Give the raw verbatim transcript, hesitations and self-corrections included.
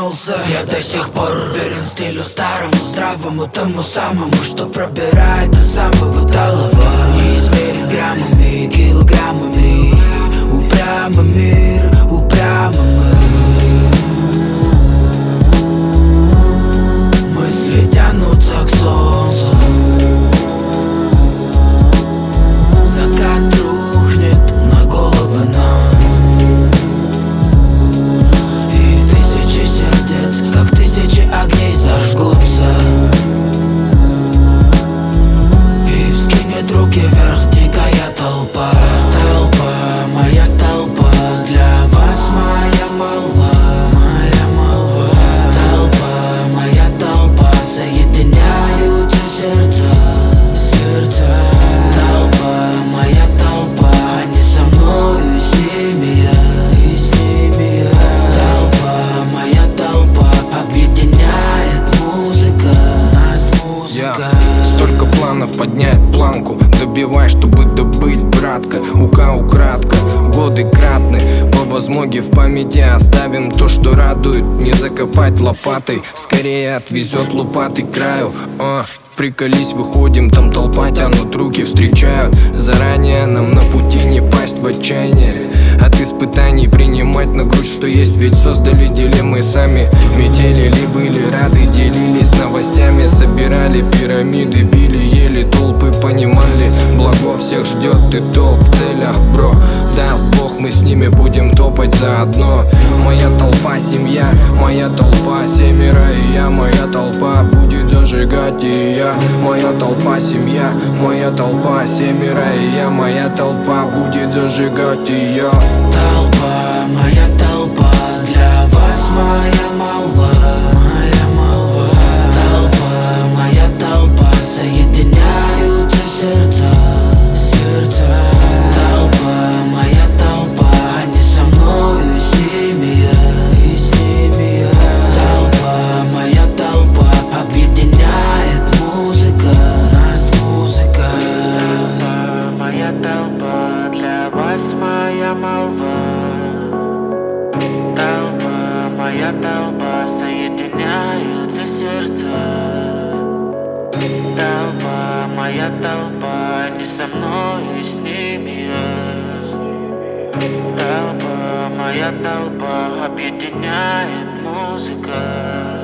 вернулся. Я до сих пор уверен стилю старому, здравому, тому самому, что пробирает до самого талого. Не измерить граммами, килограммами. Упрямо мир, упрямо мы. Мысли тянутся к солнцу. Закат рухнет на головы нам. И тысячи сердец, как тысячи огней, зажгутся. И вскинет руки вверх дикая толпа. Толпа, моя толпа, для вас моя молва. Моя молва. Толпа, моя толпа, соединяются сердца. Сердца. Толпа, моя толпа, они со мною, и с ними я, и с ними я. Толпа, моя толпа, объединяет музыка. Нас музыка. Yeah. Столько планов поднять планку, добивай, чтобы добыть, братка. Ука украдко, годы кратны. По возмоге в памяти оставим то, что радует. Не закопать лопатой, скорее отвезет лопатой к краю. а, Приколись, выходим, там толпа, тянут руки, встречают. Заранее нам на пути не пасть в отчаяние. От испытаний принимать на грудь, что есть. Ведь создали дилеммы сами. Метелили, были рады, делились новостями. Собирали пирамиды, били, ели, толпы понимали. Благо всех ждет и толк в целях, бро. Даст Бог, мы с ними будем топать заодно. Моя толпа, семья, моя толпа, семеро и я. Моя толпа будет зажигать и я. Моя толпа, семья, моя толпа, семеро и я. Моя толпа будет зажигать и я. Толпа, моя толпа, для вас моя молва. Моя молва. Толпа, моя толпа, соединяются сердца. Сердца. Толпа, моя толпа, они со мною, и с ними я, и с ними я. Толпа, моя толпа, объединяет музыка. Нас музыка. Толпа, моя толпа, для вас моя молва. Толпа, моя толпа, соединяются сердца. Толпа, моя толпа, они со мной, и с ними я. Толпа, моя толпа, объединяет музыка.